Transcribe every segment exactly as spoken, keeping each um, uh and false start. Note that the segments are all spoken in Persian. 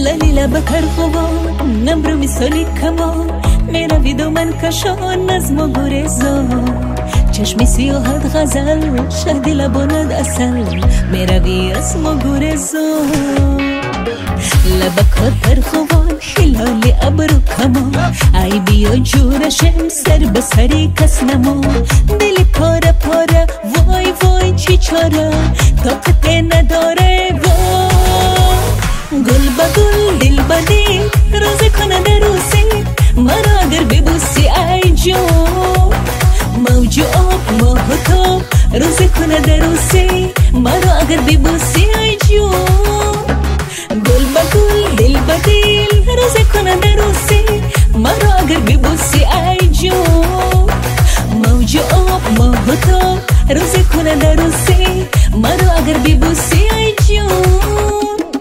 لیلا بکر خواب نمرو میسالی کمان میروید و من کشان نظم و گریزان چشمی سیاحت غزل شهد لباند اصل میروی اسم و گریزان لبکات پر خوان خلالی ابرو کمان ای بیا جورشم سر به سری کس نما دلی پاره پاره وای وای چی چاره طاقت نداره وای گل با گل دل با دل روزه کننده روزی مرا اگر ببوسی ای جون موج آب ماه تو روزه کننده روزی مرا اگر ببوسی ای جون گل با گل دل با دل روزه کننده روزی مرا اگر ببوسی ای جون موج آب ماه تو روزه کننده روزی مرا اگر ببوسی ای جون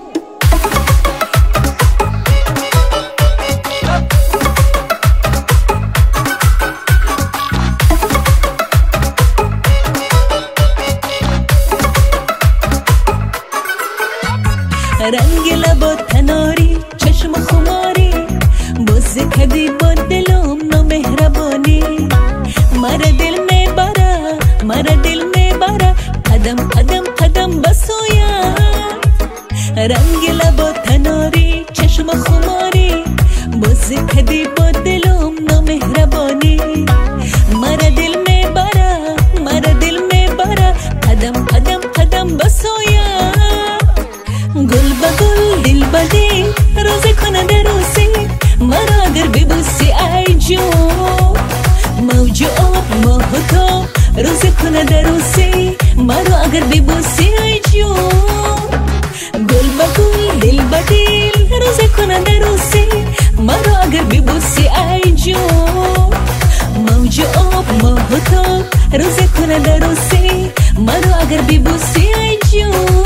رنگ لبا تناری چشم خماری باز کدی با دلم نامهربانی مرا دل میبره مرا دل میبره قدم قدم قدم بسویم رنگ لبا تناری چشم خماری باز کدی با دلم نامهربانی مرا دل میبره مرا دل میبره قدم قدم قدم بسویم گل با گل دل با دل روزه کننده روزی مرا اگر ببوسی ای جون موج آب ماه تو روزه کننده روزی مرا اگر ببوسی ای جون گل با گل دل با دل روزه کننده روزی مرا اگر ببوسی ای جون موج آب ماه تو روزه کننده روزی مرا اگر ببوسی ای جون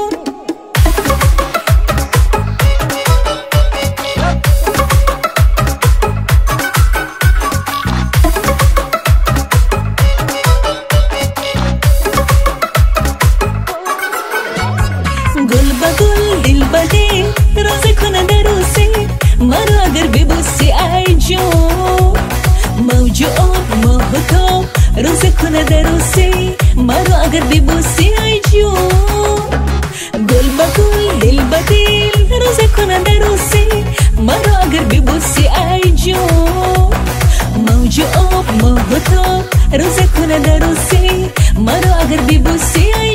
گل با گل دل با دل روزه کننده روزی مرا اگر ببوسی ای جون موج آب ماه تو روزه کننده روزی مرا اگر ببوسی ای جون گل با گل دل با دل روزه کننده روزی مرا اگر ببوسی ای جون موج آب ماه تو روزه کننده روزی مرا اگر ببوسی ای